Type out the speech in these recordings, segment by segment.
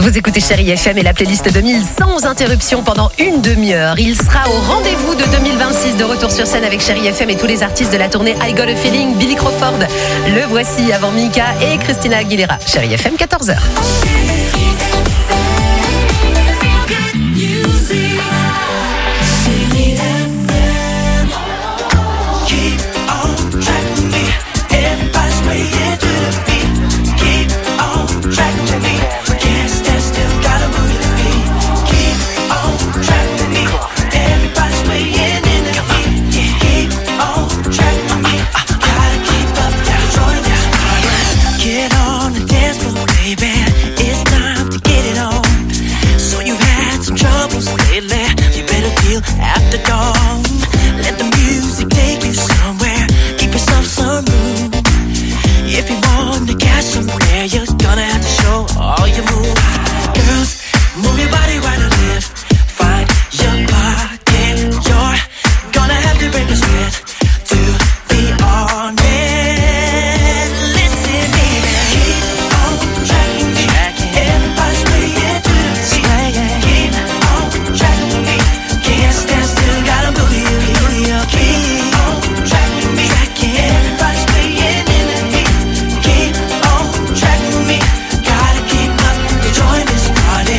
Vous écoutez Chérie FM et la playlist 2000 sans interruption pendant une demi-heure. Il sera au rendez-vous de 2026 de retour sur scène avec Chérie FM et tous les artistes de la tournée I Got a Feeling. Billy Crawford, le voici avant Mika et Christina Aguilera. Chérie FM, 14h. After dawn, let the music take you somewhere. Give yourself some room. If you want to catch somewhere, you're gonna have to show all your moves. Girls, move your body right to left. Find your pocket. You're gonna have to break a sweat to be on it. Listen, baby, keep on tracking me. Everybody's swaying to the beat. Keep on tracking me. Can't stand still, gotta move you. Keep on tracking me. Everybody's swaying in the beat. Keep on tracking me. Gotta keep up to join this party.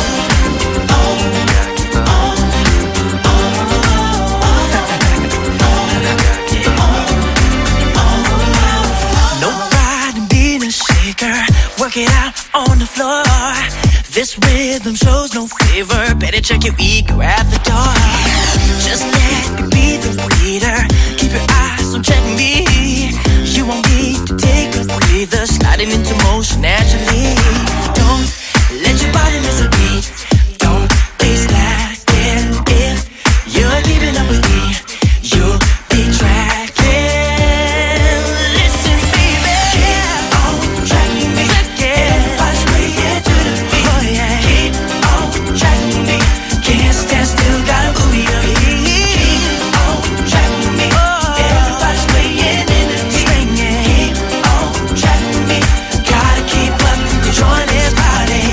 No pride in being a shaker. Work it out on the floor. This rhythm shows no favor. Better check your ego at the door. Just let me be the leader. Keep your eyes on check me. You won't need to take a breather. Sliding into motion naturally. Don't let your body miss a beat. Don't be slacking. If you're keeping up with me, you'll be tracking. Listen, baby, keep on tracking me. Everybody's swaying to the beat. Oh yeah, keep on tracking me. Can't stand still, gotta move your feet. Keep on tracking me. Everybody's swaying in the beat. Keep on tracking me. Gotta keep up to join this party.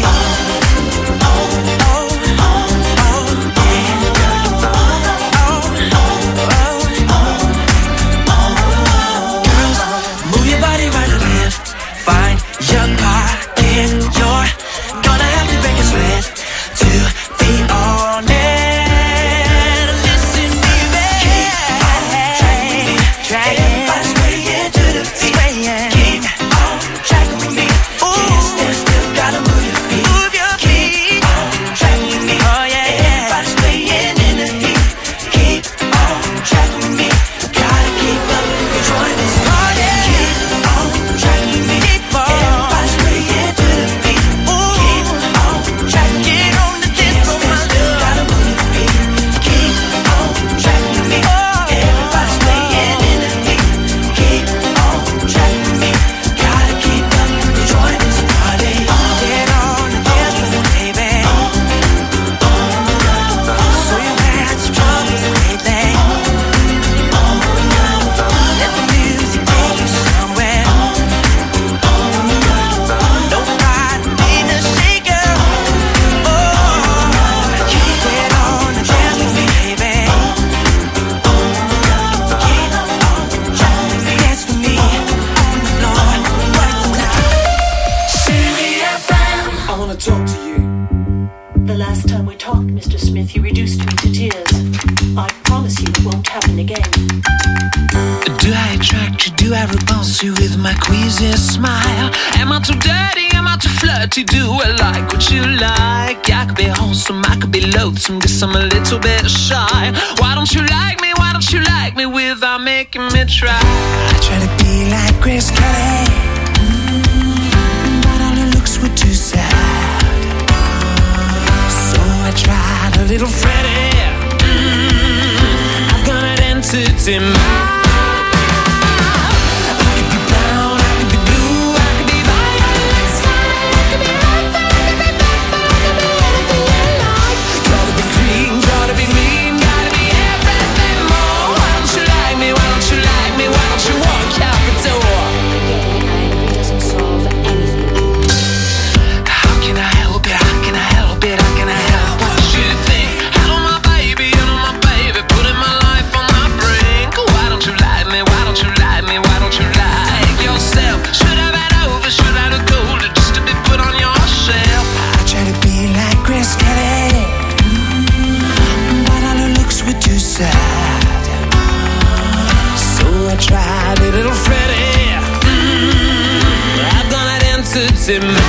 Girls, move your body right to left. Find your pocket. You're gonna have to break a sweat to be on it. Listen, baby, keep on tracking me. Everybody's swaying to the beat. Keep on tracking me. Can't stand still, gotta move your feet. Keep on tracking me. Everybody's swaying in the heat. Keep on tracking me. Gotta keep up to join this party. Keep on tracking me. Everybody's swaying to the beat. Keep on tracking me. Can't stand still, gotta move your feet. Keep on tracking me. Everybody's swaying in the heat. Keep on tracking me. Gotta keep up to join this party. Get on the dance floor, baby. So you've had some troubles lately. Let the music take you somewhere. No pride in being a shaker. Get on the dance floor, baby. Dance with me on the floor right tonight. I wanna talk to you. The last time we talked, Mr. Smith, you reduced me to tears. I promise you it won't happen again. Do I attract you? Do I repulse you with my queasy smile? Am I too dirty? Am I too flirty? Do I like what you like? I could be wholesome, I could be loathsome, guess I'm a little bit shy. Why don't you like me? Why don't you like me without making me try? I try to be like Grace Kelly, but all her looks were too sad. So I tried a little Freddie. I've got an entity mind. How can I help you? chasing mine.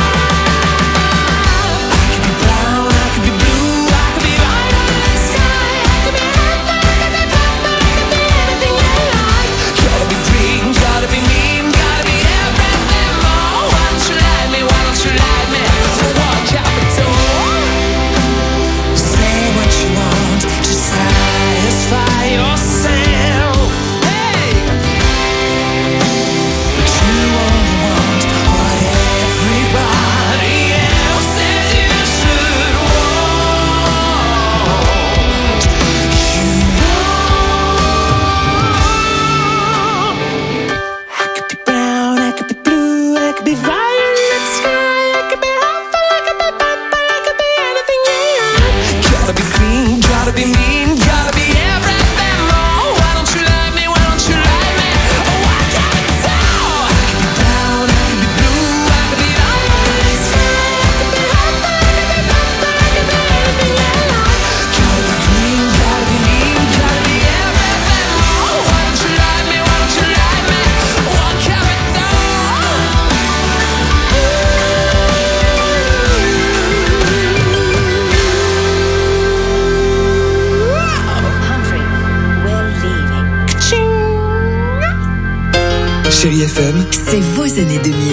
Chérie FM, c'est vos années 2000.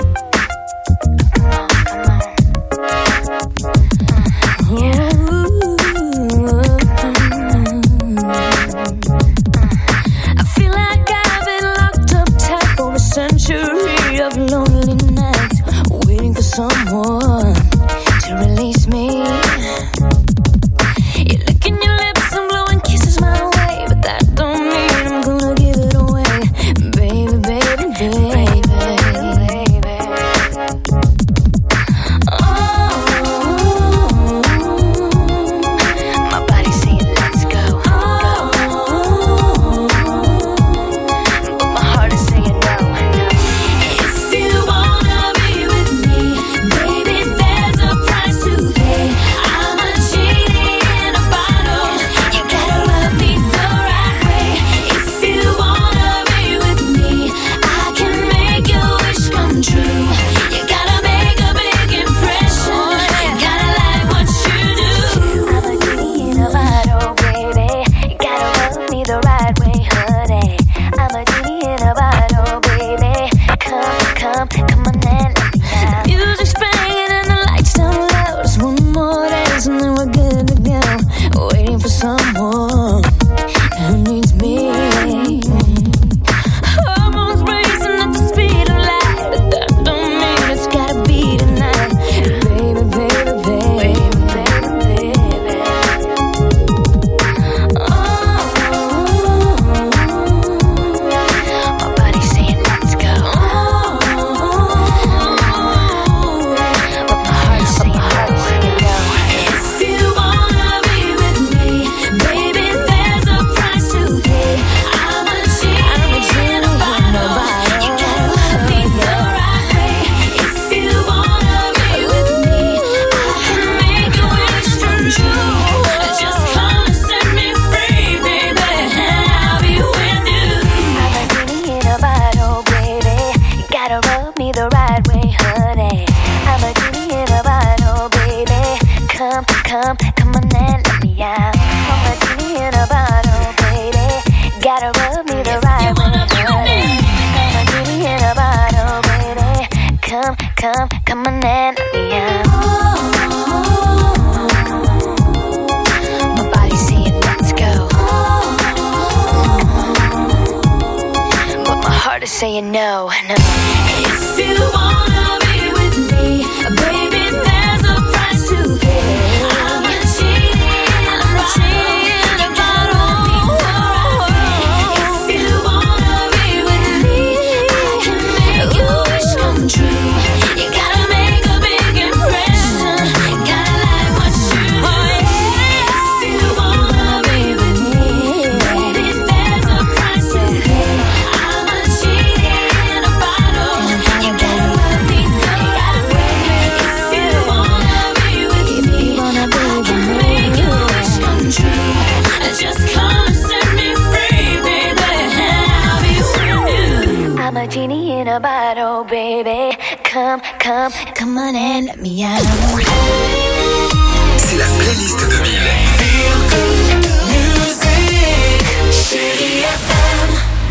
Saying no, no. If you wanna be with me, baby, there's a price to pay. I'm a cheating about all. If you wanna be with me, I can make your wish come true. You gotta make a big impression. Gotta like what you do. If you wanna be with me, baby, there's a price to pay. I'm a cheating about you gotta love me the right way. If you wanna be with me, I can make your wish come true. Just come and set me free, baby. I'll be with you. I'm a genie in a bottle, baby. come on and let me out. C'est la playlist 2000. Feel good music, Chérie FM.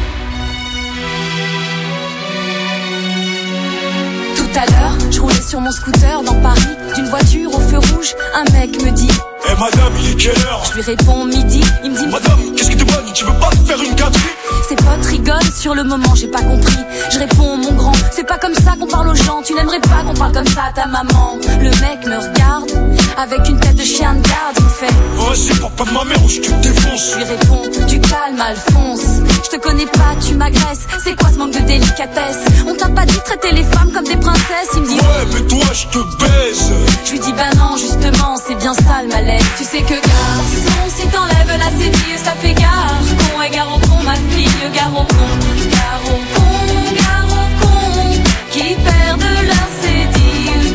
Tout à l'heure, je roulais sur mon scooter dans Paris. D'une voiture au feu rouge, un mec me dit: Eh madame, il est quelle heure? Je lui réponds midi, il me dit: Madame, qu'est-ce que t'es bonne? Tu veux pas faire une gâterie? Ses potes rigolent, sur le moment j'ai pas compris. Je réponds: mon grand, c'est pas comme ça qu'on parle aux gens. Tu n'aimerais pas qu'on parle comme ça à ta maman. Le mec me regarde, avec une tête de chien de garde. Il me fait: Vas-y, papa de ma mère ou je te défonce. Je lui réponds: du calme Alphonse, je te connais pas, tu m'agresses. C'est quoi ce manque de délicatesse? On t'a pas dit de traiter les femmes comme des princesses? Il me dit: Ouais, mais toi je te baise. Je lui dis: bah non, justement, c'est bien ça le malaise. Tu sais que garçon, si t'enlèves la cédille, ça fait gare. Con et gare au con, ma fille, gare au con. Gare au con, gare au con, qui perdent leur cédille.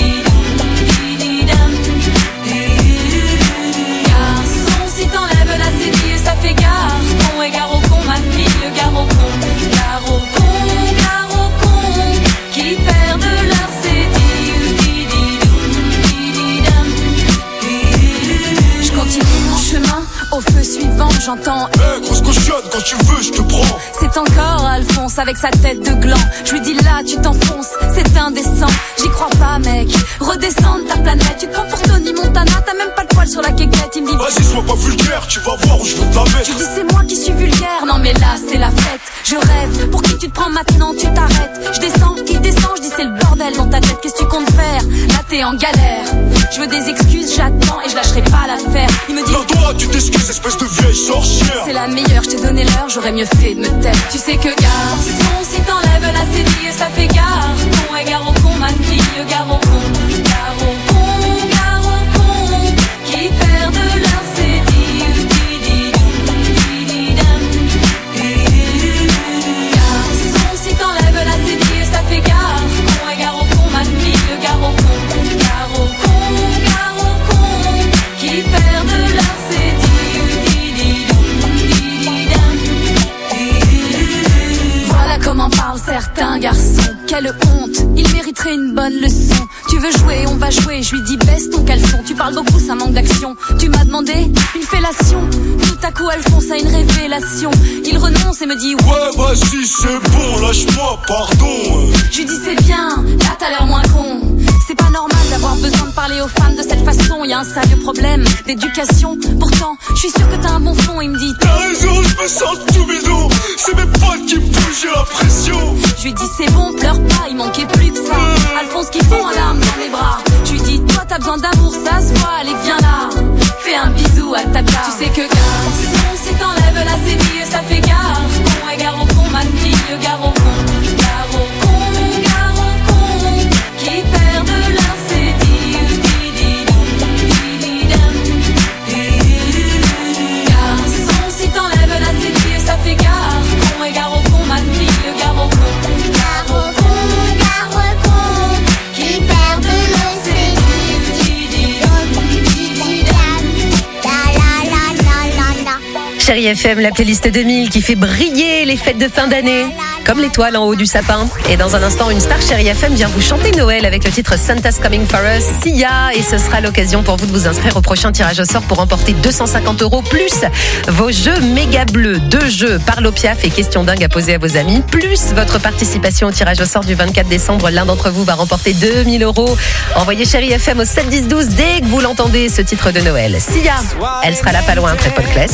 Garçon, si t'enlèves la cédille, ça fait gare. Con et gare au con, ma fille, gare au con. Gare au con, qui perdent leur cédille. Je continue mon chemin, au feu suivant, j'entends: Eh, grosse cochonne, quand tu veux, je te prends. c'est encore Alphonse avec sa tête de gland. Je lui dis: là, tu t'enfonces, c'est indécent. J'y crois pas, mec, redescends de ta planète. Tu te prends pour Tony Montana, t'as même pas de poil sur la quéquette. Il me dit: Vas-y, sois pas vulgaire, tu vas voir où je vais te la mettre. je dis: c'est moi qui suis vulgaire. Non mais là c'est la fête, je rêve. Pour qui tu te prends maintenant, tu t'arrêtes. Je descends, il descend, je dis: c'est le bordel dans ta tête. Qu'est-ce que tu comptes faire? Là t'es en galère. Je veux des excuses, j'attends et je lâcherai pas l'affaire. Il me dit: Non, toi, tu t'excuses, espèce de vieille sorcière. c'est la meilleure, je t'ai donné l'heure, j'aurais mieux fait de me taire. Tu sais que garçon, si t'enlèves la cédille, ça fait gare. Con et gare au con, ma fille, gare au con. Gare au con, qui perdent leur cédille. Garçon, si t'enlèves la cédille, ça fait gare. Con et gare au con, ma fille, gare au con. Gare au con, qui perdent leur cédille. Voilà comment parlent certains garçons. Quelle honte, ils mériteraient une bonne leçon. Tu veux jouer, on va jouer. Je lui dis: baisse ton caleçon. Tu parles beaucoup, ça manque d'action. Tu m'as demandé une fellation. Tout à coup, Alphonse a une révélation. Il renonce et me dit: Ouais, vas-y, c'est bon, lâche-moi, pardon. Je lui dis: c'est bien, là t'as l'air moins con. C'est pas normal d'avoir besoin de parler aux femmes de cette façon. Y a un sérieux problème d'éducation. Pourtant, je suis sûre que t'as un bon fond. Il me dit: T'as raison, je me sens tout bidon. C'est mes potes qui me bougent, j'ai la pression. je lui dis: c'est bon, pleure pas, il manquait plus que ça. Alphonse qui fond en larmes dans mes bras. Je lui dis: toi t'as besoin d'amour, ça se voit, allez viens là. Fais un bisou à tata. Tu sais que garçon, si t'enlèves la cédille, ça fait gare. Con et gare au con, ma fille, gare au con. Gare au con, qui perdent leur cédille. Garçon, si t'enlèves la cédille, ça fait gare. Con et gare au con, ma fille, gare au con. Gare au con, qui perdent leur Chérie FM, la playlist 2000 qui fait briller les fêtes de fin d'année, comme l'étoile en haut du sapin. Et dans un instant, une star Chérie FM vient vous chanter Noël avec le titre Santa's Coming for Us, Sia. Et ce sera l'occasion pour vous de vous inscrire au prochain tirage au sort pour remporter 250 € plus vos jeux méga bleus. 2 jeux par l'Opiaf et questions dingues à poser à vos amis, plus votre participation au tirage au sort du 24 décembre. L'un d'entre vous va remporter 2000 €. Envoyez Chérie FM au 7 10 12 dès que vous l'entendez, ce titre de Noël. Sia, elle sera là pas loin après Paul Claes.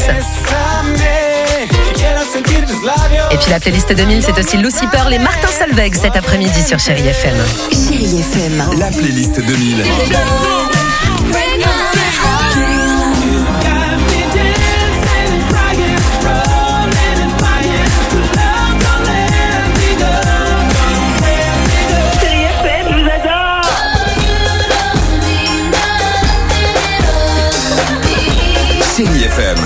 Et puis la playlist 2000, c'est aussi Lucy Pearl et Martin Solveig cet après-midi sur Chérie FM. Chérie FM, La playlist 2000. Chérie FM.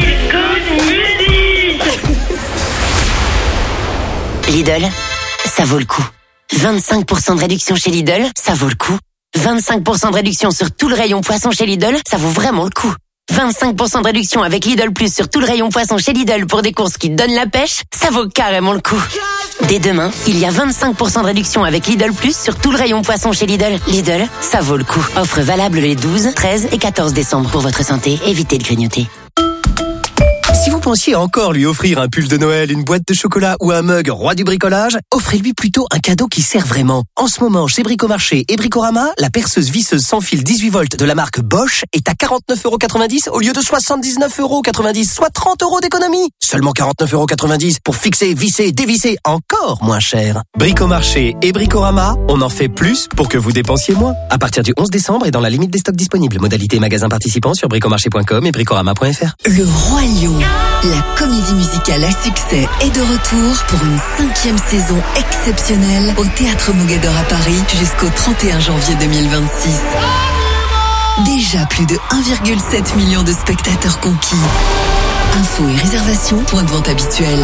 Lidl, ça vaut le coup. 25% de réduction chez Lidl, ça vaut le coup. 25% de réduction sur tout le rayon poisson chez Lidl, ça vaut vraiment le coup. 25% de réduction avec Lidl Plus sur tout le rayon poisson chez Lidl pour des courses qui donnent la pêche, ça vaut carrément le coup. Dès demain, il y a 25% de réduction avec Lidl Plus sur tout le rayon poisson chez Lidl. Lidl, ça vaut le coup. Offre valable les 12, 13 et 14 décembre. Pour votre santé, évitez de grignoter. Si vous pensiez encore lui offrir un pull de Noël, une boîte de chocolat ou un mug roi du bricolage, offrez-lui plutôt un cadeau qui sert vraiment. En ce moment, chez Bricomarché et Bricorama, la perceuse visseuse sans fil 18 volts de la marque Bosch est à 49,90€ au lieu de 79,90€, soit 30 € d'économie. Seulement 49,90€ pour fixer, visser, dévisser, encore moins cher. Bricomarché et Bricorama, on en fait plus pour que vous dépensiez moins. À partir du 11 décembre et dans la limite des stocks disponibles. Modalité magasin participant sur bricomarché.com et bricorama.fr. Le Roi Lion, la comédie musicale à succès est de retour pour une 5e saison exceptionnelle au Théâtre Mogador à Paris jusqu'au 31 janvier 2026. Déjà plus de 1,7 million de spectateurs conquis. Infos et réservations, point de vente habituel.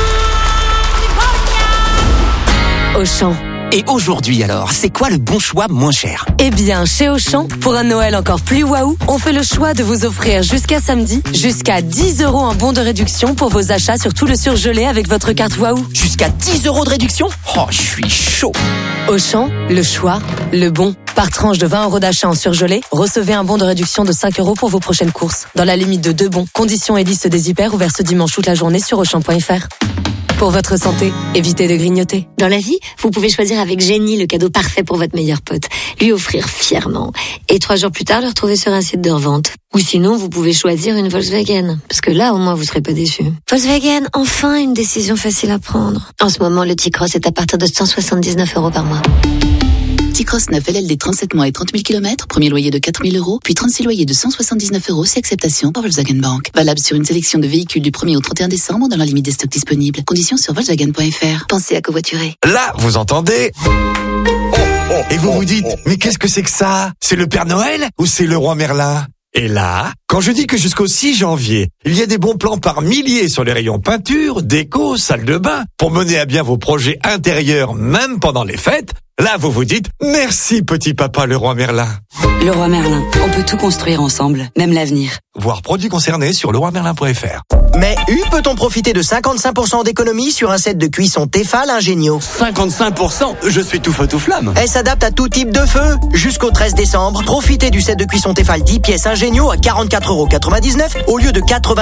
Auchan. Et aujourd'hui alors, c'est quoi le bon choix moins cher? Eh bien, chez Auchan, pour un Noël encore plus waouh, on fait le choix de vous offrir jusqu'à samedi, jusqu'à 10 € en bon de réduction pour vos achats sur tout le surgelé avec votre carte waouh. Jusqu'à 10 € de réduction? Oh, je suis chaud. Auchan, le choix, le bon. Par tranche de 20 € d'achat en surgelé, recevez un bon de réduction de 5 € pour vos prochaines courses. Dans la limite de 2 bons. Conditions et liste des hyper ouverts ce dimanche toute la journée sur Auchan.fr. Pour votre santé, évitez de grignoter. Dans la vie, vous pouvez choisir avec génie le cadeau parfait pour votre meilleur pote. Lui offrir fièrement. Et 3 jours plus tard, le retrouver sur un site de revente. Ou sinon, vous pouvez choisir une Volkswagen. Parce que là, au moins, vous serez pas déçus. Volkswagen, enfin une décision facile à prendre. En ce moment, le T-Cross est à partir de 179 € par mois. T-Cross 9 LLD 37 mois et 30 000 km, premier loyer de 4 000 €, puis 36 loyers de 179 € si acceptation par Volkswagen Bank. Valable sur une sélection de véhicules du 1er au 31 décembre dans la limite des stocks disponibles. Conditions sur Volkswagen.fr. Pensez à covoiturer. Là, vous entendez? Et vous vous dites, mais qu'est-ce que c'est que ça? C'est le Père Noël ou c'est le Roi Merlin? Et là, quand je dis que jusqu'au 6 janvier, il y a des bons plans par milliers sur les rayons peinture, déco, salle de bain, pour mener à bien vos projets intérieurs même pendant les fêtes, là vous vous dites, merci petit papa le Roi Merlin. Le Roi Merlin, on peut tout construire ensemble, même l'avenir. Voir produits concernés sur leroimerlin.fr. Mais peut-on profiter de 55% d'économie sur un set de cuisson Tefal Ingenio? 55%? Je suis tout feu tout flamme. Elle s'adapte à tout type de feu. Jusqu'au 13 décembre, profitez du set de cuisson Tefal 10 pièces Ingenio à 44,99€ au lieu de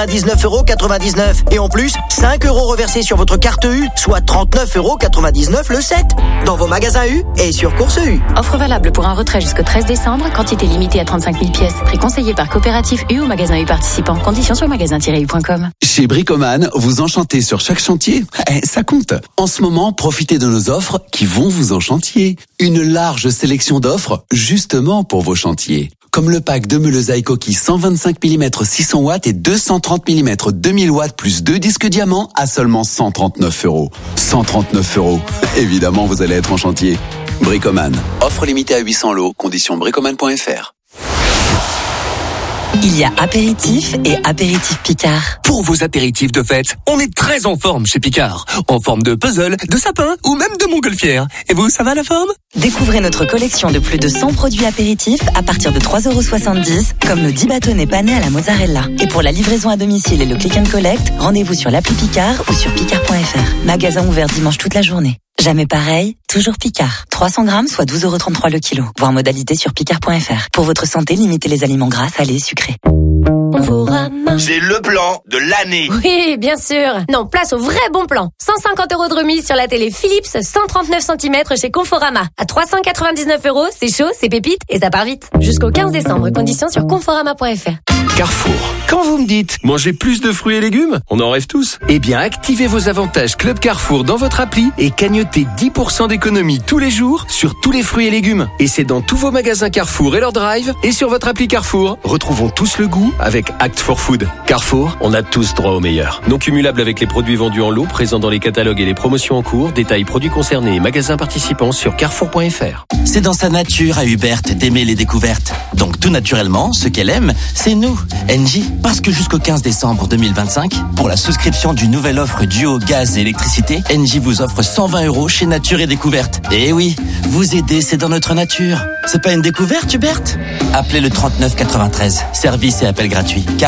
99,99€. Et en plus, 5 € reversés sur votre carte U, soit 39,99€ le set. Dans vos magasins U et sur Course U. Offre valable pour un retrait jusqu'au 13 décembre, quantité limitée à 35 000 pièces. Prix conseillé par Coopérative U ou magasin U participant. Conditions sur magasin-u.com. Chez Bricoman, vous enchantez sur chaque chantier. Ça compte. En ce moment, profitez de nos offres qui vont vous enchantier. Une large sélection d'offres justement pour vos chantiers. Comme le pack de meules Aikoki 125 mm 600 watts et 230 mm 2000 watts plus 2 disques diamants à seulement 139 €. 139 €. Évidemment, vous allez être en chantier. Bricoman. Offre limitée à 800 lots. Conditions bricoman.fr. Il y a apéritif et apéritif Picard. Pour vos apéritifs de fête, on est très en forme chez Picard. En forme de puzzle, de sapin ou même de montgolfière. Et vous, ça va la forme? Découvrez notre collection de plus de 100 produits apéritifs à partir de 3,70 €, comme nos 10 bâtonnets panés à la mozzarella. Et pour la livraison à domicile et le click and collect, rendez-vous sur l'appli Picard ou sur picard.fr. Magasin ouvert dimanche toute la journée. Jamais pareil, toujours Picard. 300 grammes, soit 12,33 € le kilo. Voir modalité sur picard.fr. Pour votre santé, limitez les aliments gras, salés et sucrés. C'est le plan de l'année. Oui, bien sûr. Non, place au vrai bon plan. 150 € de remise sur la télé Philips 139 cm chez Conforama. À 399 €, c'est chaud, c'est pépite et ça part vite. Jusqu'au 15 décembre, conditions sur conforama.fr. Carrefour. Quand vous me dites manger plus de fruits et légumes, on en rêve tous. Eh bien, activez vos avantages Club Carrefour dans votre appli et cagnotez 10% d'économie tous les jours sur tous les fruits et légumes. Et c'est dans tous vos magasins Carrefour et leur drive et sur votre appli Carrefour. Retrouvons tous le goût avec Act for Food. Carrefour, on a tous droit au meilleur. Non cumulable avec les produits vendus en lot, présents dans les catalogues et les promotions en cours. Détails produits concernés et magasins participants sur carrefour.fr. C'est dans sa nature à Hubert d'aimer les découvertes. Donc tout naturellement, ce qu'elle aime, c'est nous, Engie. Parce que jusqu'au 15 décembre 2025, pour la souscription d'une nouvelle offre duo gaz et électricité, Engie vous offre 120 € chez Nature et Découverte. Et oui, vous aider, c'est dans notre nature. C'est pas une découverte, Hubert? Appelez le 39 93. Service et appel gratuit. Carte cadeau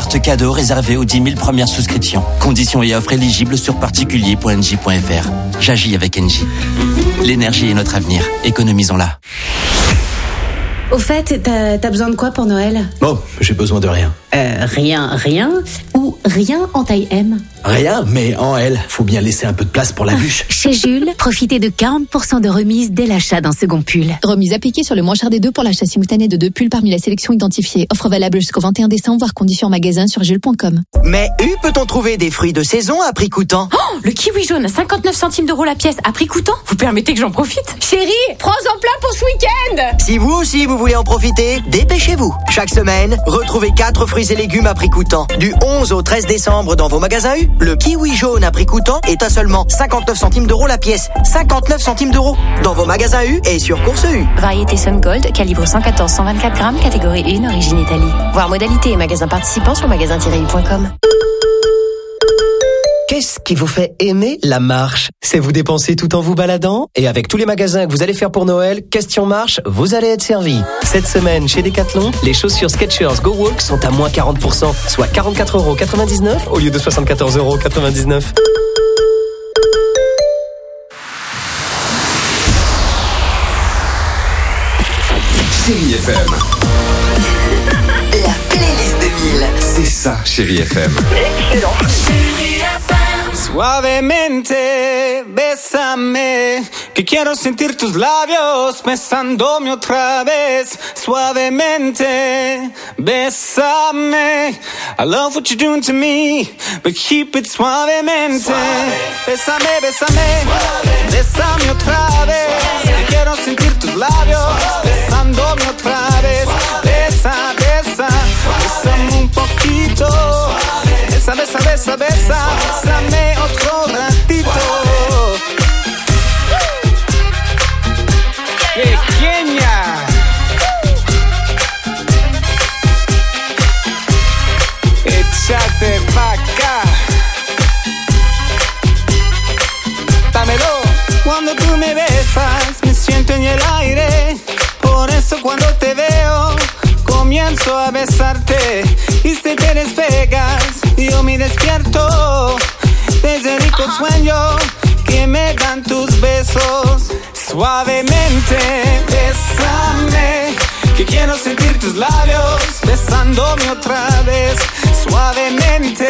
cadeau réservé aux 10 000 premières souscriptions. Conditions et offres éligibles sur particulier.engie.fr. J'agis avec Engie. L'énergie est notre avenir. Économisons-la. Au fait, t'as besoin de quoi pour Noël ? Oh, j'ai besoin de rien. Rien ou rien en taille M ? Rien, mais en L, faut bien laisser un peu de place pour la bûche. Chez Jules, profitez de 40% de remise dès l'achat d'un second pull. Remise appliquée sur le moins cher des deux pour l'achat simultané de 2 pulls parmi la sélection identifiée. Offre valable jusqu'au 21 décembre, voire conditions en magasin sur jules.com. Mais peut-on trouver des fruits de saison à prix coûtant ? Oh, le kiwi jaune à 59 centimes d'euros la pièce à prix coûtant ? Vous permettez que j'en profite ? Chérie, prends-en plein pour ce week-end ! Si vous aussi vous voulez en profiter, dépêchez-vous. Chaque semaine, retrouvez 4 fruits et légumes à prix coûtant. Du 11 au 13 décembre dans vos magasins U, le kiwi jaune à prix coûtant est à seulement 59 centimes d'euros la pièce. 59 centimes d'euros dans vos magasins U et sur Course U. Variété Sun Gold, calibre 114-124 grammes, catégorie 1, origine Italie. Voir modalité et magasins participants sur magasin-u.com. Qu'est-ce qui vous fait aimer la marche ? C'est vous dépenser tout en vous baladant ? Et avec tous les magasins que vous allez faire pour Noël, question marche, vous allez être servi. Cette semaine, chez Decathlon, les chaussures Skechers Go Walk sont à moins 40%, soit 44,99€ au lieu de 74,99€. Chérie FM. La playlist 2000. C'est ça, Chérie FM. Excellent. Suavemente, bésame, que quiero sentir tus labios besándome otra vez. Suavemente, bésame, I love what you're doing to me, but keep it suavemente. Bésame, bésame, bésame otra vez, que quiero sentir tus labios besándome otra vez. Besa, besa, bésame un poquito. Besa, besa, besa, besa, bésame otro ratito. Pequeña. Échate pa' acá. Dámelo. Cuando tú me besas, me siento en el aire. Por eso cuando te veo, comienzo a besarte. Y si te despegas, yo me despierto de ese rico sueño que me dan tus besos. Suavemente, bésame, que quiero sentir tus labios besándome otra vez. Suavemente,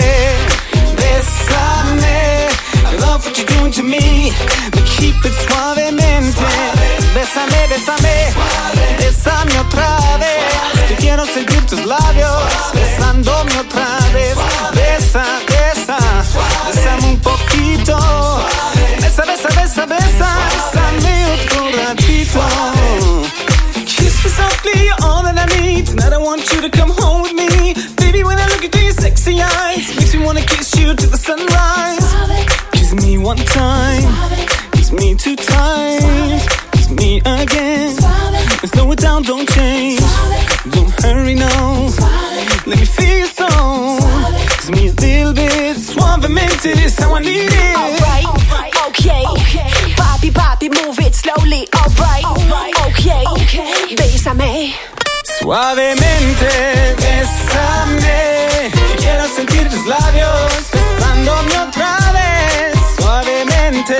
bésame, I love what you're doing to me, but keep it suavemente. Bésame, bésame, bésame otra vez, que quiero sentir tus labios besándome otra vez. Besa, besa, bésame un poquito. Besa, besa, besa, besa, bésame otro ratito. Kiss me softly, you're all that I need. Tonight I want you to come home with me. Baby, when I look into your sexy eyes, makes me wanna kiss you to the sunrise. Kiss me one time, kiss me 2 times, kiss me again. And slow it down, don't change, don't hurry now. Let me feel your soul, kiss me a little bit. Suavemente is how I need it. Alright, okay. Bobby, Bobby, move it slowly. Alright, okay. Bésame. Suavemente, bésame, que quiero sentir tus labios besándome otra vez. Suavemente,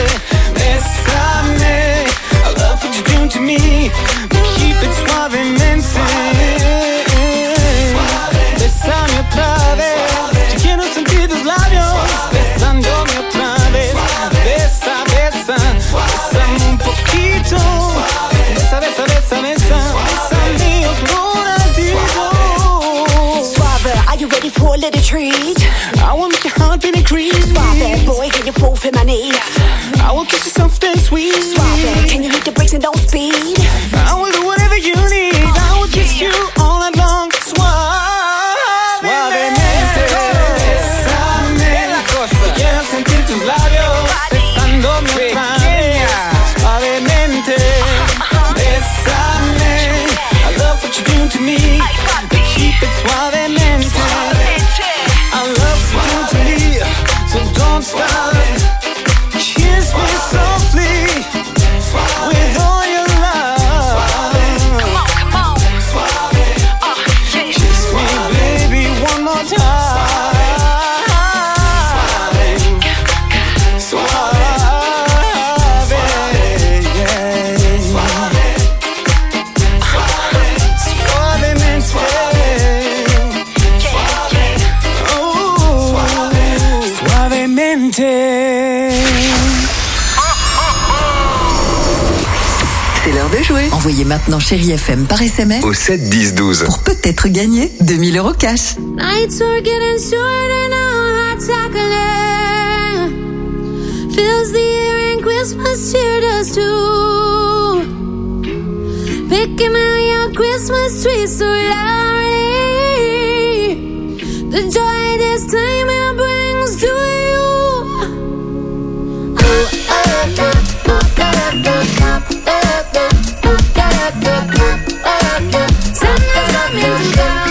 bésame, I love what you're doing to me, but keep it suavemente. Bésame otra vez, que quiero sentir tus labios besándome otra vez. Besa, besa, bésame un poquito. Besa, besa, besa, besa, bésame otro ratito. Suave, are you ready for a little treat? I will make your heart beat increase. Suave, boy, can you fall for my knees? I will kiss you soft and sweet. Suave, can you hit the brakes and don't speed? I will do whatever you need. I will kiss you all night long. Suavemente, bésame la cosa. Quiero sentir tus labios besándome otra vez. Suavemente, bésame. I love what you're doing to me, but keep it suavemente. I love what you're doing to me, so don't stop. Kiss me softly with all your love. Come on. Kiss me, baby, one more time. Envoyez maintenant Chérie FM par SMS au 7 10 12 pour peut-être gagner 2000 € cash. Nights are getting shorter now, hot chocolate fills the air and Christmas cheer does too. Picking out your Christmas tree so loudly, the joy this time it brings to you. Santa's coming to town.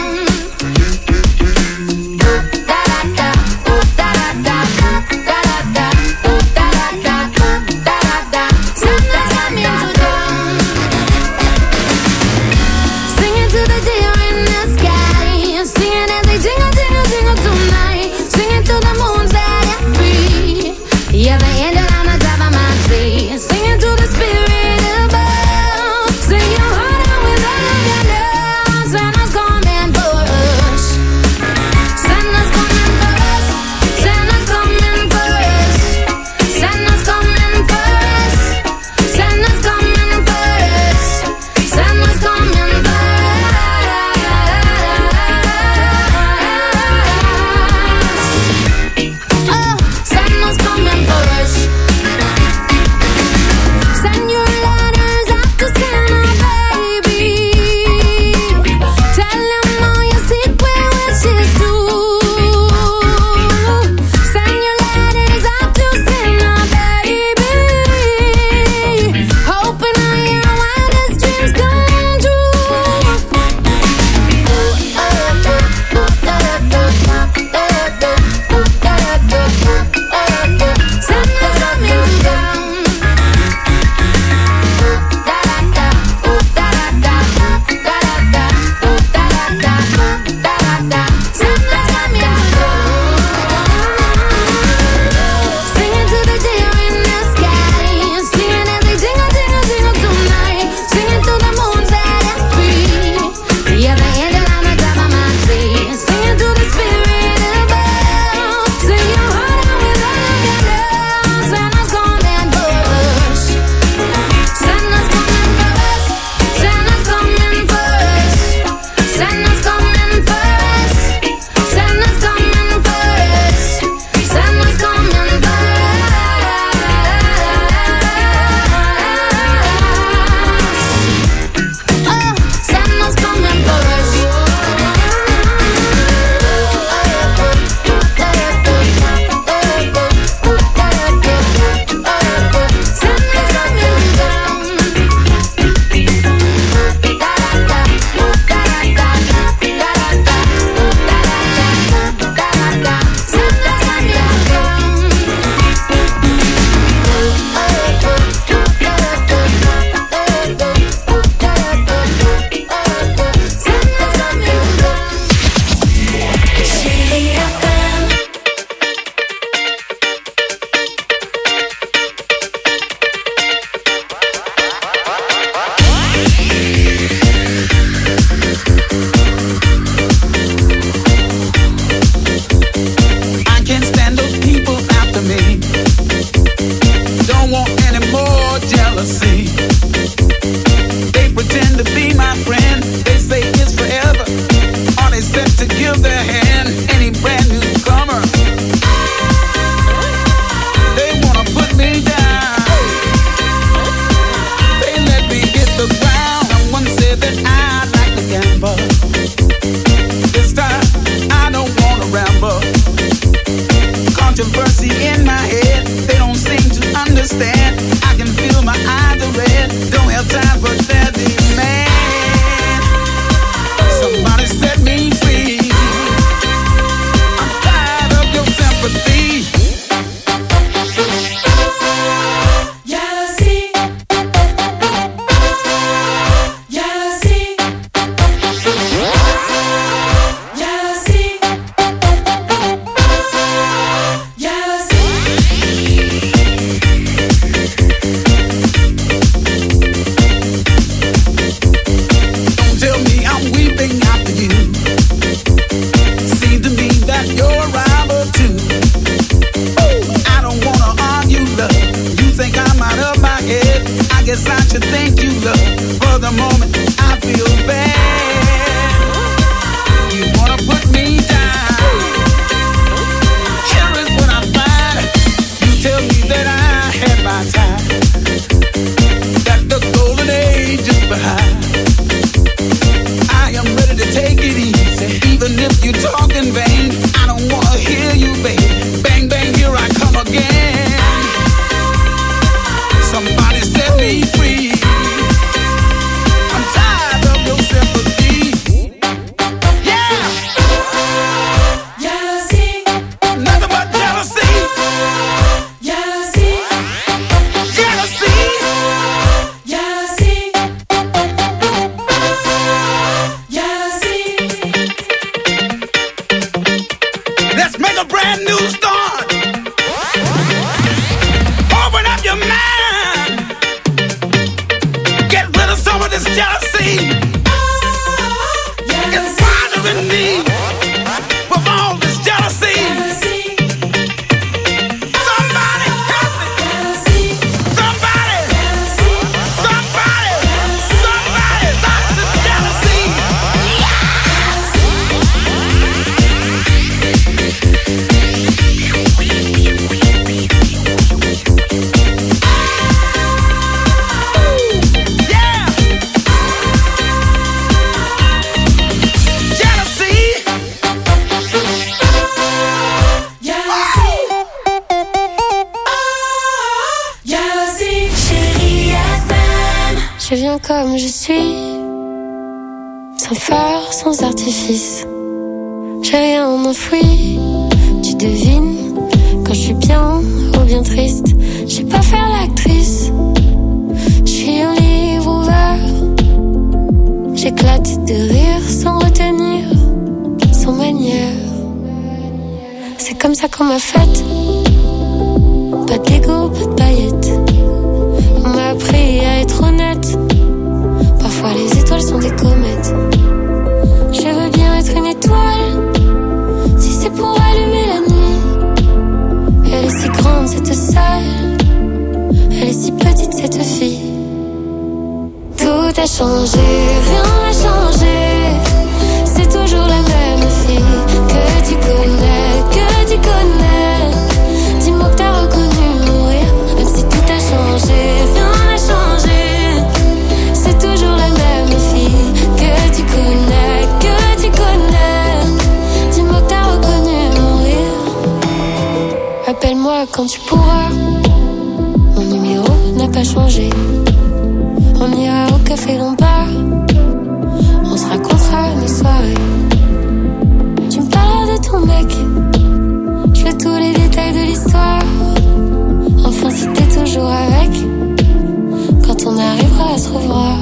comme je suis, sans phare, sans artifice. J'ai rien enfoui, tu devines quand je suis bien ou bien triste. J'ai pas faire l'actrice, je suis un livre ouvert. J'éclate de rire sans retenir, sans manière. C'est comme ça qu'on m'a faite. Pas d'ego, pas de paillettes. On m'a appris à être honnête. Parfois les étoiles sont des comètes. Je veux bien être une étoile, si c'est pour allumer la nuit. Elle est si grande cette salle, elle est si petite cette fille. Tout a changé, rien n'a changé. C'est toujours la même fille que tu connais, que tu connais. Dis-moi que t'as reconnu mourir, même si tout a changé, rien n'a changé. C'est toujours la même fille que tu connais, que tu connais. Dis-moi que t'as reconnu mourir. Appelle-moi quand tu pourras, mon numéro n'a pas changé. On ira au café Lombard, on se racontera nos soirées. Tu me parleras de ton mec, je veux tous les détails de l'histoire. Enfin si t'es toujours avec, quand on arrivera à se revoir.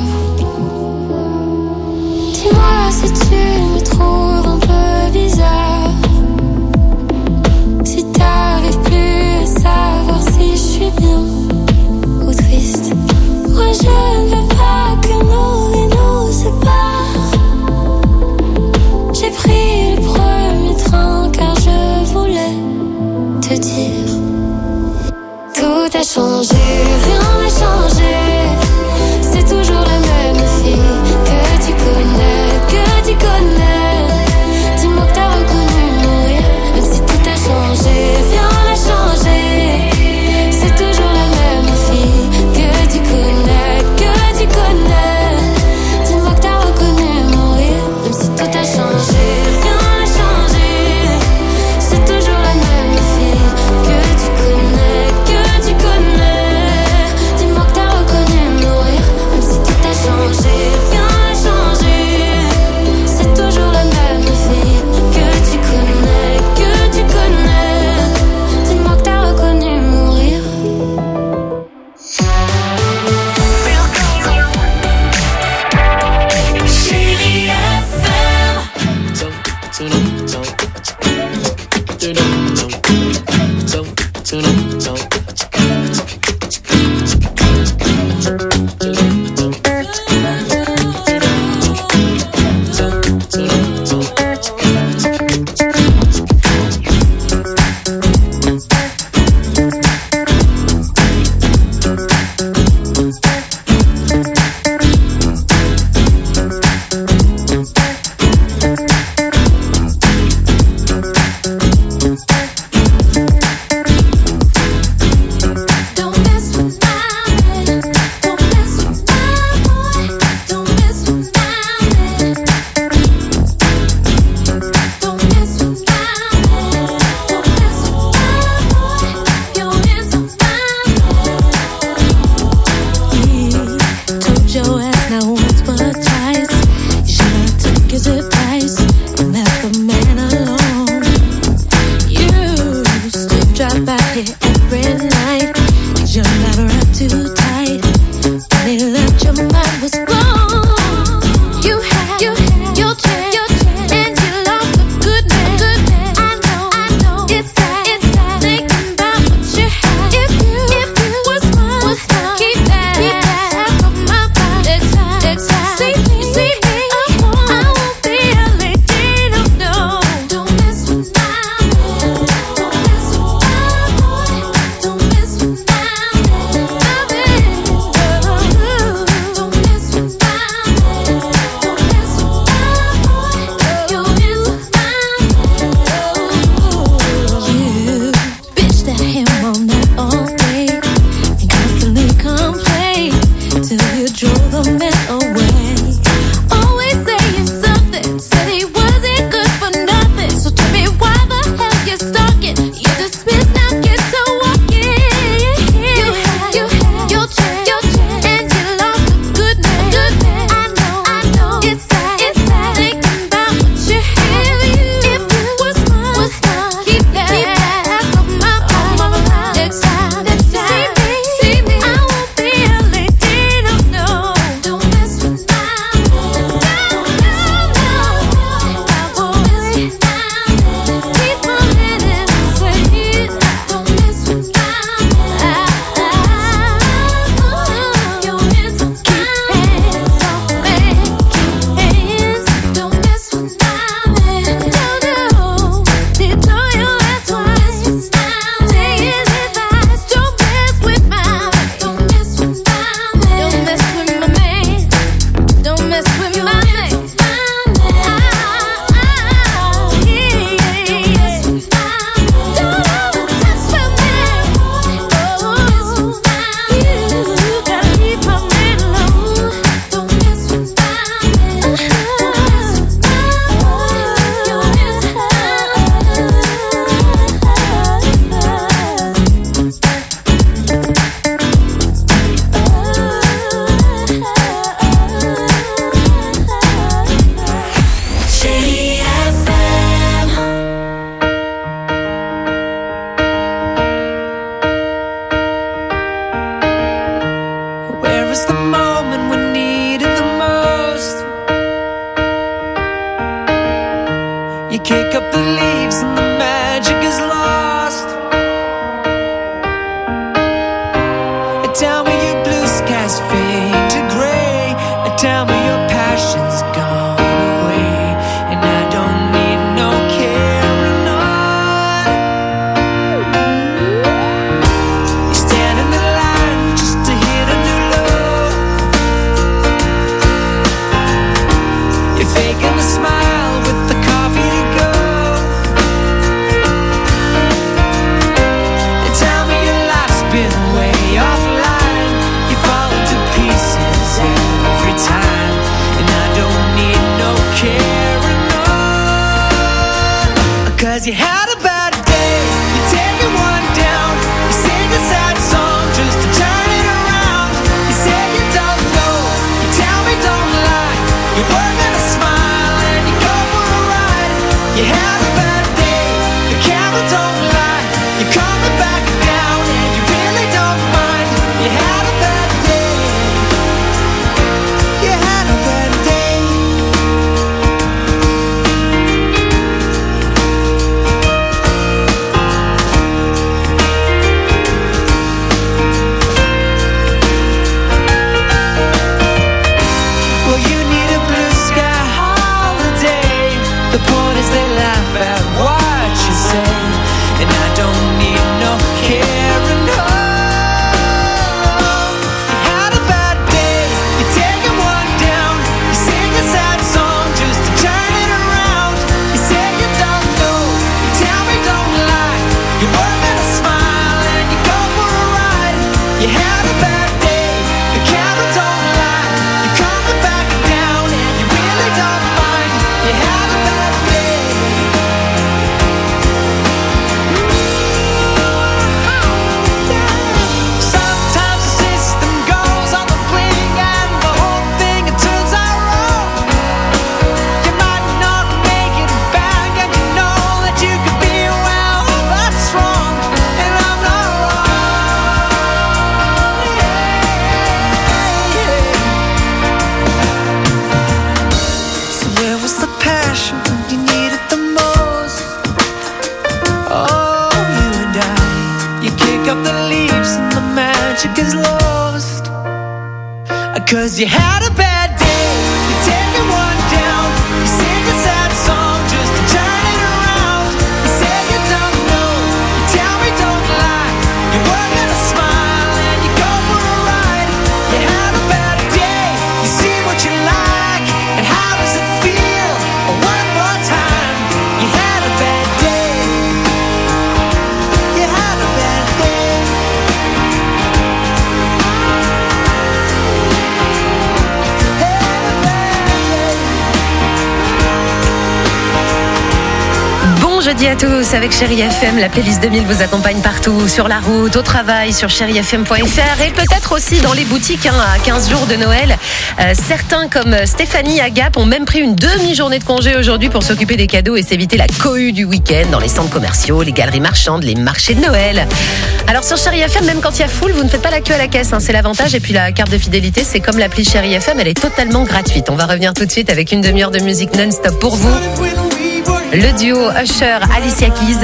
Dis-moi si tu me trouves un peu bizarre, si t'arrives plus à savoir si je suis bien ou triste. Moi je ne veux pas que nos vies nous séparent. J'ai pris le premier train car je voulais te dire. Tout a changé, rien n'a changé. C'est toujours la même fille que tu connais, que tu connais. Dis-moi que t'as reconnu mourir, même si tout a changé, rien n'a changé. C'est toujours la même fille que tu connais, que tu connais. Dis-moi que t'as reconnu kick up the leaves and the magic is lost. And tell me your blue skies fade to gray. And tell me your passion's gone away. And I don't need no carrying on. You stand in the line just to hit a new low. You're faking a smile with the coffee to go. And tell me your life's been way offline. You fall into pieces every time. And I don't need no carrying on. Cause you had a bad day. You take it one down. You sing a sad song just to turn it around. You say you don't know. You tell me don't lie. You're working a smile and you go for a ride. You had a bad day. The camera don't lie. You're coming back down and you really don't mind. You had a bad day. You had a bad day. Well, you need a blue sky holiday. The point is they laugh at what you say. And I don't need no carrying on. You had a bad day. You take it one down. You sing a sad song just to turn it around. You say you don't know. You tell me don't lie. You're working a smile and you go for a ride. You had a bad day. The camera don't lie. You're coming back down and you really don't mind. You had a bad day. Sometimes the system goes on the blink and the whole thing it turns out wrong. You might not make it back and you know that you could be well, that's wrong. And I'm not wrong. So where was the passion when you needed the most? Oh, you and I, you kick up the leaves and the magic is lost. Cause you had a bad day. You take it one down. You sing a sad song just to turn it around. You say you don't know. You tell me don't lie. You're working a smile and you go for a ride. You had a bad day. You see what you like and how does it feel? One more time. You had a bad day. You had a bad day. Bon jeudi à tous avec Chérie FM, la playlist 2000 vous accompagne partout, sur la route, au travail, sur chérifm.fr et peut-être aussi dans les boutiques à 15 jours de Noël. Certains comme Stéphanie à Gap ont même pris une demi-journée de congé aujourd'hui pour s'occuper des cadeaux et s'éviter la cohue du week-end dans les centres commerciaux, les galeries marchandes, les marchés de Noël. Alors sur Chérie FM, même quand il y a foule, vous ne faites pas la queue à la caisse, c'est l'avantage. Et puis la carte de fidélité, c'est comme l'appli Chérie FM, elle est totalement gratuite. On va revenir tout de suite avec une demi-heure de musique non-stop pour vous. Le duo Usher, Alicia Keys,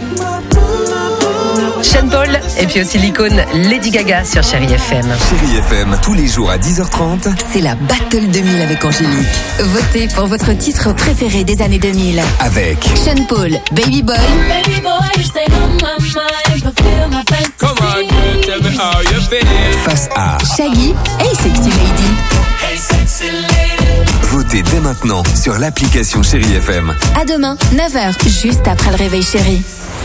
Sean Paul et puis aussi l'icône Lady Gaga sur Chérie FM. Chérie FM, tous les jours à 10h30. C'est la Battle 2000 avec Angélique. Votez pour votre titre préféré des années 2000. Avec Sean Paul, Baby Boy. Baby boy, you stay on my mind, fulfill my fantasy. Come on, girl, tell me how you feel. face à Shaggy, Hey Sexy Lady. Hey, sexy lady. Votez dès maintenant sur l'application Chérie FM. À demain, 9h, juste après le réveil chéri.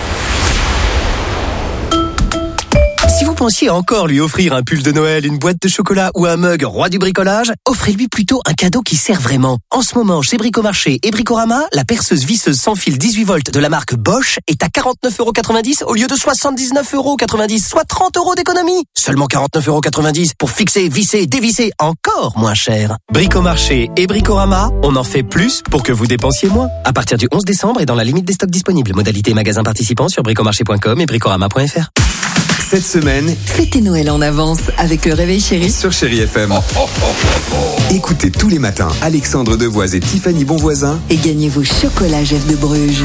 Si vous pensiez encore lui offrir un pull de Noël, une boîte de chocolat ou un mug roi du bricolage, offrez-lui plutôt un cadeau qui sert vraiment. En ce moment, chez Bricomarché et Bricorama, la perceuse visseuse sans fil 18 volts de la marque Bosch est à 49,90€ au lieu de 79,90€, soit 30 € d'économie. Seulement 49,90€ pour fixer, visser, dévisser, encore moins cher. Bricomarché et Bricorama, on en fait plus pour que vous dépensiez moins. À partir du 11 décembre et dans la limite des stocks disponibles. Modalité magasin participant sur bricomarché.com et bricorama.fr. Cette semaine, Fêtez Noël en avance avec le Réveil Chéri sur Chérie FM. Écoutez tous les matins Alexandre Devoise et Tiffany Bonvoisin et gagnez vos chocolats Jeff de Bruges.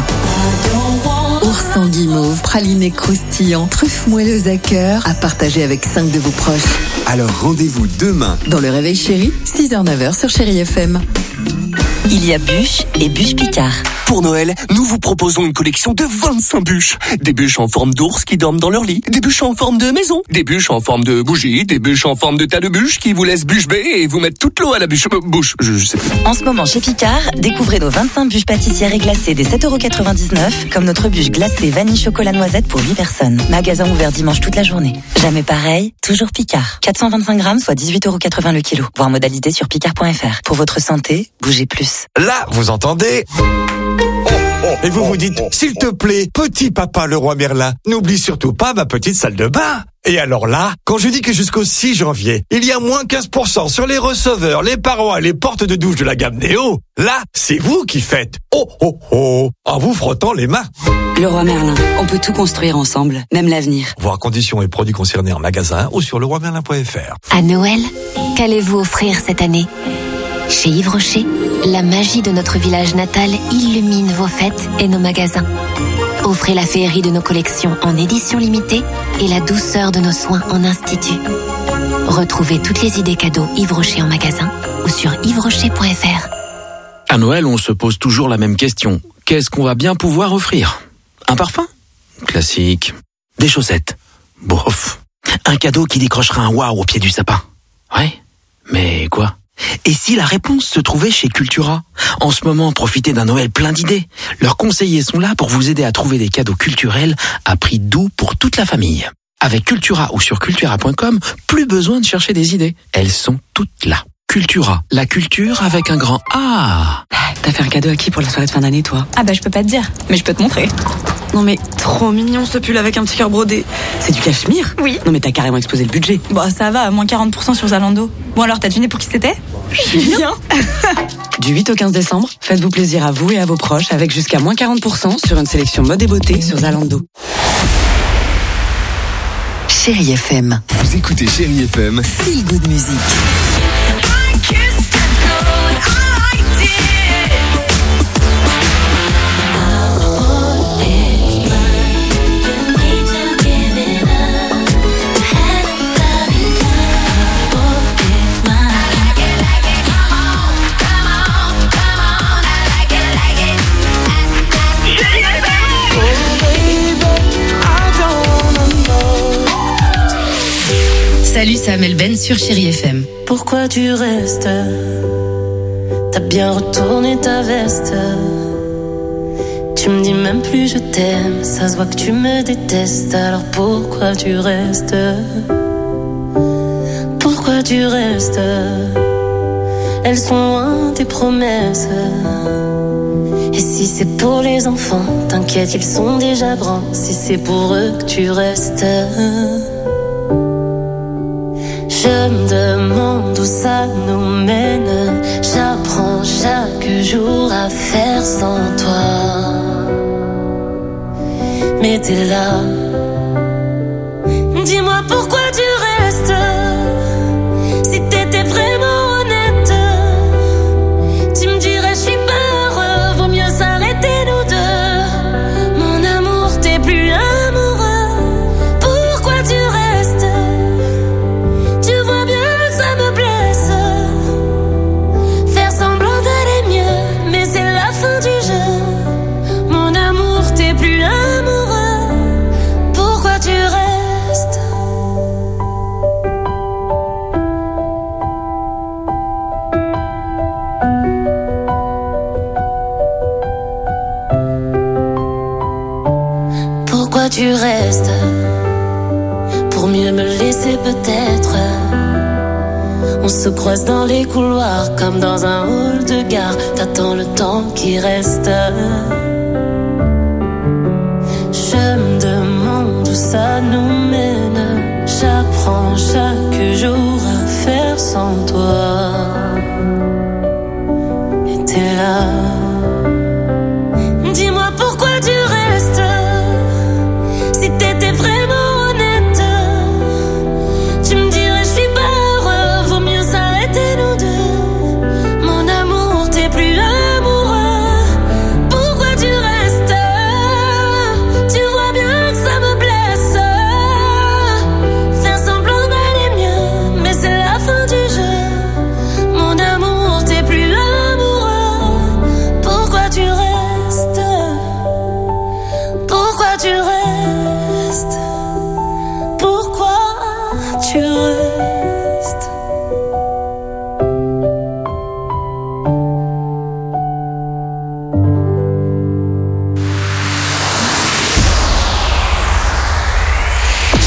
Oursin guimauve, praliné croustillant, truffes moelleuses à cœur, à partager avec 5 de vos proches. Alors rendez-vous demain dans le Réveil Chéri, 6h-9h sur Chérie FM. Il y a Bûche et Bûche Picard. Pour Noël, nous vous proposons une collection de 25 bûches. Des bûches en forme d'ours qui dorment dans leur lit, des bûches en forme de maison, des bûches en forme de bougie, des bûches en forme de tas de bûches qui vous laissent bûche bée et vous mettent toute l'eau à la bouche. Je sais plus. En ce moment chez Picard, découvrez nos 25 bûches pâtissières et glacées des 7,99€, comme notre bûche glacée vanille chocolat noisette pour 8 personnes. Magasin ouvert dimanche toute la journée. Jamais pareil, toujours Picard. 425 grammes, soit 18,80€ le kilo. Voir modalité sur picard.fr. Pour votre santé, bougez plus. Là, vous entendez? Et vous vous dites, s'il te plaît, petit papa le roi Merlin, n'oublie surtout pas ma petite salle de bain. Et alors là, quand je dis que jusqu'au 6 janvier, il y a moins 15% sur les receveurs, les parois et les portes de douche de la gamme Néo, là, c'est vous qui faites en vous frottant les mains. Le roi Merlin, on peut tout construire ensemble, même l'avenir. Voir conditions et produits concernés en magasin ou sur leroimerlin.fr. À Noël, qu'allez-vous offrir cette année ? Chez Yves Rocher, la magie de notre village natal illumine vos fêtes et nos magasins. Offrez la féerie de nos collections en édition limitée et la douceur de nos soins en institut. Retrouvez toutes les idées cadeaux Yves Rocher en magasin ou sur yvesrocher.fr. À Noël, on se pose toujours la même question. Qu'est-ce qu'on va bien pouvoir offrir ? Un parfum ? Classique. Des chaussettes ? Bof. Un cadeau qui décrochera un waouh au pied du sapin ? Ouais. Mais quoi ? Et si la réponse se trouvait chez Cultura ? En ce moment, profitez d'un Noël plein d'idées. Leurs conseillers sont là pour vous aider à trouver des cadeaux culturels à prix doux pour toute la famille. Avec Cultura ou sur cultura.com, plus besoin de chercher des idées. Elles sont toutes là. Cultura, la culture avec un grand A. T'as fait un cadeau à qui pour la soirée de fin d'année, toi ? Ah bah je peux pas te dire, mais je peux te montrer. Non mais trop mignon ce pull avec un petit cœur brodé. C'est du cachemire ? Oui. Non mais t'as carrément explosé le budget. Bon ça va, moins 40% sur Zalando. Bon alors t'as deviné pour qui c'était ? Julien. Du 8 au 15 décembre, faites-vous plaisir à vous et à vos proches avec jusqu'à moins 40% sur une sélection mode et beauté sur Zalando. Chérie FM. Vous écoutez Chérie FM. Feel Good Music. Salut, c'est Amel Ben sur Chérie FM. Pourquoi tu restes ? T'as bien retourné ta veste. Tu me dis même plus je t'aime. Ça se voit que tu me détestes. Alors pourquoi tu restes ? Pourquoi tu restes ? Elles sont loin tes promesses. Et si c'est pour les enfants, t'inquiète, ils sont déjà grands. Si c'est pour eux que tu restes, je me demande où ça nous mène. J'apprends chaque jour à faire sans toi. Mais t'es là. Dis-moi pourquoi tu restes. Si t'étais vraiment honnête, tu me dirais je suis pas heureux. Vaut mieux s'arrêter nous deux. Mon amour, t'es plus amoureux. Pourquoi tu restes? Tu vois bien que ça me blesse. Faire semblant d'aller mieux, mais c'est la fin du jeu. Mon amour, t'es plus amoureux. Pourquoi tu restes? Pourquoi tu restes? Pour mieux me laisser peut-être. On se croise dans les couloirs comme dans un hall de gare. T'attends le temps qui reste. Je me demande où ça nous mène. J'apprends chaque jour à faire sans toi. Et t'es là. Dis-moi pourquoi tu restes. Si t'étais vraiment honnête,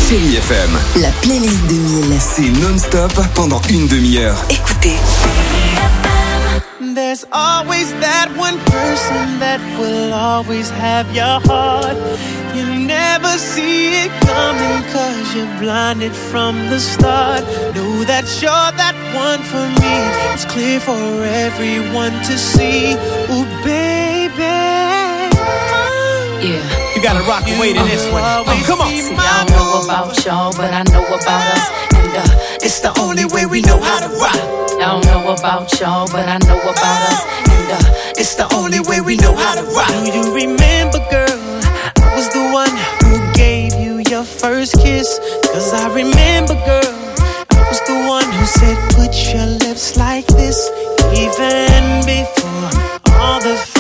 Chérie FM. La playlist 2000. C'est non-stop pendant une demi-heure. Écoutez. There's always that one person that will always have your heart. You never see it coming 'cause you're blinded from the start. Know that you're that one for me. It's clear for everyone to see. Ooh, baby. Yeah. You gotta rock and wait in this one. Come on. See, I don't know about y'all, but I know about us. And it's the only way we know how to rock. I don't know about y'all, but I know about us. And it's the only way we know how to rock. Do you remember, girl? I was the one who gave you your first kiss. 'Cause I remember